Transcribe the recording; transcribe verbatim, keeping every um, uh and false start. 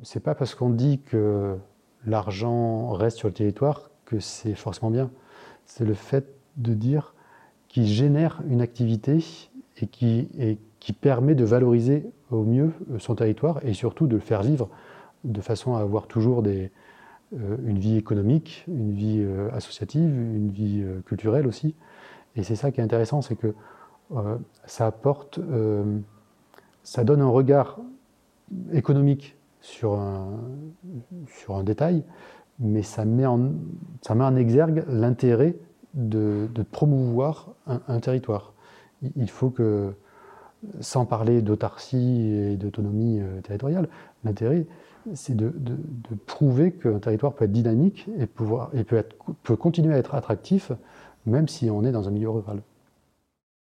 c'est pas parce qu'on dit que l'argent reste sur le territoire que c'est forcément bien. C'est le fait de dire qu'il génère une activité et qui, et qui permet de valoriser au mieux son territoire et surtout de le faire vivre de façon à avoir toujours des, euh, une vie économique, une vie euh, associative, une vie euh, culturelle aussi. Et c'est ça qui est intéressant, c'est que euh, ça apporte, euh, ça donne un regard économique sur un, sur un détail, mais ça met en, ça met en exergue l'intérêt de, de promouvoir un, un territoire. Il faut que, sans parler d'autarcie et d'autonomie euh, territoriale, l'intérêt, c'est de, de, de prouver qu'un territoire peut être dynamique et, pouvoir, et peut, être, peut continuer à être attractif, même si on est dans un milieu rural.